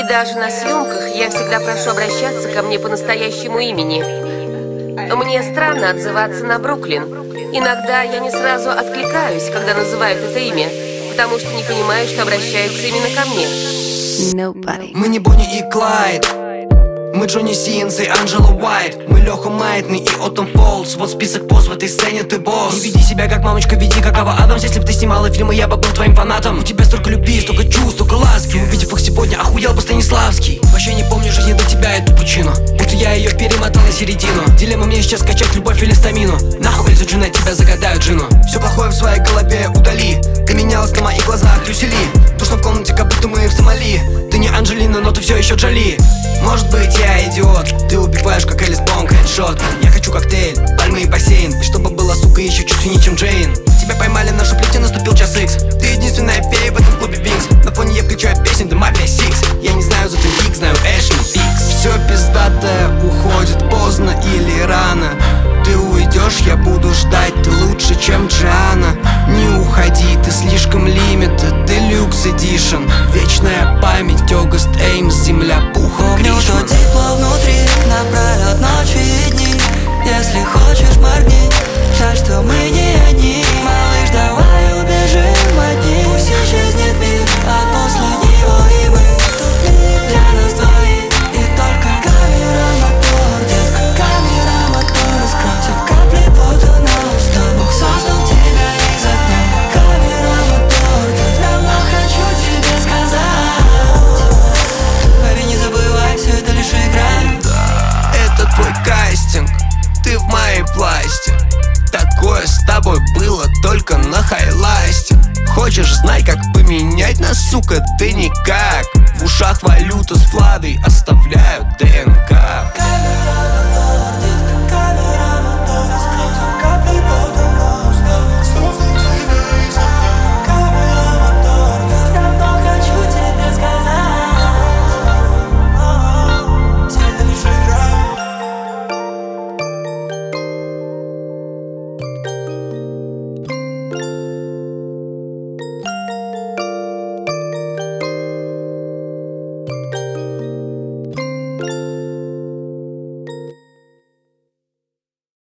И даже на съемках я всегда прошу обращаться ко мне по настоящему имени. Мне странно отзываться на Бруклин. Иногда я не сразу откликаюсь, когда называют это имя, потому что не понимаю, что обращаются именно ко мне. Мы не Бонни и Клайд, мы Джонни Синс и Анджела Уайт. Мы Леха Майтный и Оттон Фолс. Вот список поз в этой сцене, ты босс. Не веди себя как мамочка, веди как Ава Адамс. Если бы ты снимала фильмы, я бы был твоим фанатом. У тебя столько любви, столько чувств, столько ласки. Увидев их сегодня, охуел бы Станиславский. Вообще не помню жизни до тебя, эту пучину, будто я ее перемотал на середину. Дилемма мне сейчас скачать любовь или стамину. Нахуй за Джина, тебя загадают Джину. Все плохое в своей голове удали. Поменялось на моих глазах Люсили. Душно в комнате, как будто мы в Сомали. Ты не Анджелина, но ты все еще Джоли. Может быть, я идиот, ты убиваешь, как Элис Бонг, хедшот. Я хочу коктейль, пальмы и бассейн. И чтобы была, сука, еще чуть сильнее, чем Джейн. Тебя поймали на шуплете, наступил час икс. Ты единственная фея в этом клубе Винкс. На фоне я включаю песен The Mafia Six. Я не знаю, зато Вик, знаю Эшли Фикс. Все пиздатое уходит поздно или рано. Ты уйдешь, я буду ждать, ты лучше, чем Джиана. Не уходи, ты слишком лимитед, Deluxe Edition. Вечная память, Огуст Эймс, земля пухом Гришман. Помню, что тепло внутри, напролет ночи и дни. Если хочешь, моргни, жаль, что мы не одни. Малыш, давай убежим от них. Пусть исчезнет мир, отпусти его и мы. Тут мир для нас двоих, и только камера мотор, детка, камера мотор. Скройте капли пота на уста, Бог создал тебя из огня. Камера мотор, я давно хочу тебе сказать. Baby, не забывай, все это лишь игра. Да, это твой кастинг, ты в моей власти. Такое с тобой было только на хайласте. Хочешь знать, как поменять нас, сука, ты никак. В ушах валюта с Владой оставляют ДНК.